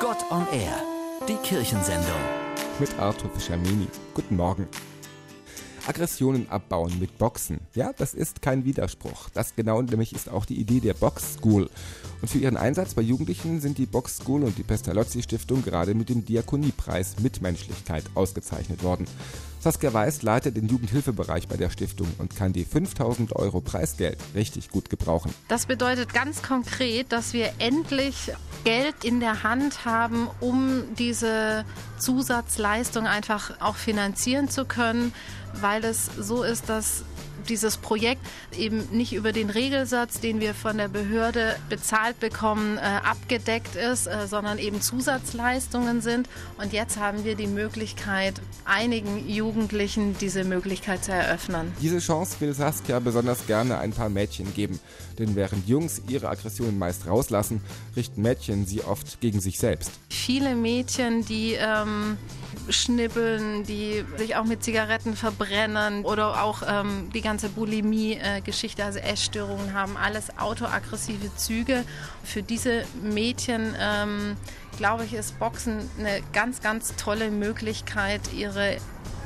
Gott on Air, die Kirchensendung. Mit Arthur Fischer-Mini. Guten Morgen. Aggressionen abbauen mit Boxen. Ja, das ist kein Widerspruch. Das genau nämlich ist auch die Idee der Box School. Und für ihren Einsatz bei Jugendlichen sind die Box School und die Pestalozzi Stiftung gerade mit dem Diakoniepreis Mitmenschlichkeit ausgezeichnet worden. Saskia Weiß leitet den Jugendhilfebereich bei der Stiftung und kann die 5.000 € Preisgeld richtig gut gebrauchen. Das bedeutet ganz konkret, dass wir endlich Geld in der Hand haben, um diese Zusatzleistung einfach auch finanzieren zu können, weil es so ist, dass dieses Projekt eben nicht über den Regelsatz, den wir von der Behörde bezahlt bekommen, abgedeckt ist, sondern eben Zusatzleistungen sind. Und jetzt haben wir die Möglichkeit, einigen Jugendlichen diese Möglichkeit zu eröffnen. Diese Chance will Saskia besonders gerne ein paar Mädchen geben. Denn während Jungs ihre Aggressionen meist rauslassen, richten Mädchen sie oft gegen sich selbst. Viele Mädchen, die schnippeln, die sich auch mit Zigaretten verbrennen oder auch die ganze Bulimie-Geschichte, also Essstörungen haben, alles autoaggressive Züge. Für diese Mädchen, glaube ich, ist Boxen eine ganz, ganz tolle Möglichkeit, ihre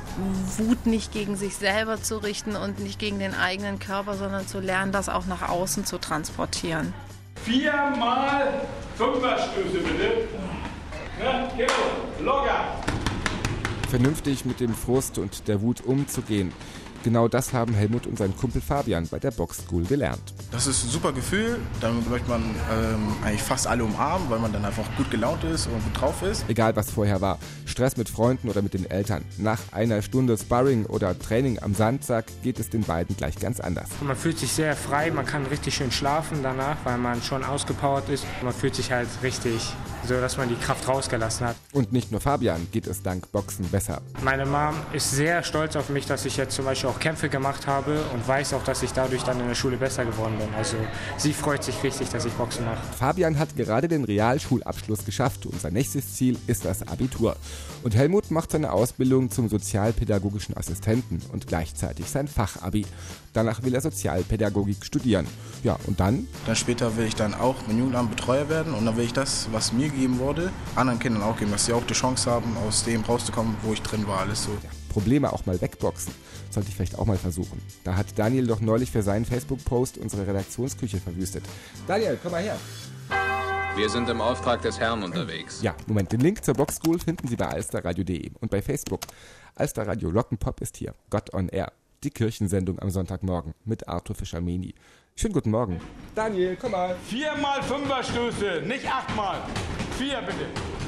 Wut nicht gegen sich selber zu richten und nicht gegen den eigenen Körper, sondern zu lernen, das auch nach außen zu transportieren. 4-mal 5er-Stöße bitte. Ja, locker. Vernünftig mit dem Frust und der Wut umzugehen. Genau das haben Helmut und sein Kumpel Fabian bei der Box School gelernt. Das ist ein super Gefühl, damit möchte man eigentlich fast alle umarmen, weil man dann einfach gut gelaunt ist und gut drauf ist. Egal was vorher war, Stress mit Freunden oder mit den Eltern. Nach einer Stunde Sparring oder Training am Sandsack geht es den beiden gleich ganz anders. Man fühlt sich sehr frei, man kann richtig schön schlafen danach, weil man schon ausgepowert ist. Man fühlt sich halt richtig so, dass man die Kraft rausgelassen hat. Und nicht nur Fabian geht es dank Boxen besser. Meine Mom ist sehr stolz auf mich, dass ich jetzt zum Beispiel auch Kämpfe gemacht habe und weiß auch, dass ich dadurch dann in der Schule besser geworden bin. Also sie freut sich richtig, dass ich Boxen mache. Fabian hat gerade den Realschulabschluss geschafft und sein nächstes Ziel ist das Abitur. Und Helmut macht seine Ausbildung zum sozialpädagogischen Assistenten und gleichzeitig sein Fachabi. Danach will er Sozialpädagogik studieren. Ja, und dann? Dann später will ich dann auch im Jugendamt Betreuer werden und dann will ich das, was mir gegeben wurde, anderen Kindern auch geben, dass sie auch die Chance haben, aus dem rauszukommen, wo ich drin war, alles so. Ja, Probleme auch mal wegboxen. Sollte ich vielleicht auch mal versuchen. Da hat Daniel doch neulich für seinen Facebook-Post unsere Redaktionsküche verwüstet. Daniel, komm mal her. Wir sind im Auftrag des Herrn unterwegs. Ja, Moment, den Link zur Box School finden Sie bei alsterradio.de und bei Facebook. Alsterradio Rock'n'Pop ist hier. Gott on Air. Die Kirchensendung am Sonntagmorgen mit Arthur Fischer-Mini. Schönen guten Morgen. Daniel, komm mal. 4-mal 5er-Stöße, nicht 8-mal. 4 bitte.